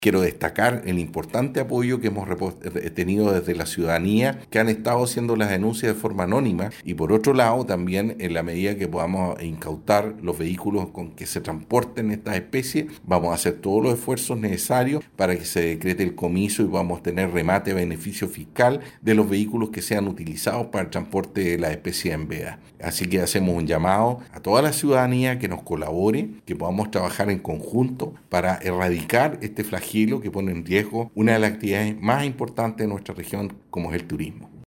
Quiero destacar el importante apoyo que hemos tenido desde la ciudadanía, que han estado haciendo las denuncias de forma anónima, y por otro lado también en la medida que podamos incautar los vehículos con que se transporten estas especies, vamos a hacer todos los esfuerzos necesarios para que se decrete el comiso y podamos tener remate a beneficio fiscal de los vehículos que sean utilizados para el transporte de las especies en veda. Así que hacemos un llamado a toda la ciudadanía que nos colabore, que podamos trabajar en conjunto para erradicar este flagelo que pone en riesgo una de las actividades más importantes de nuestra región, como es el turismo.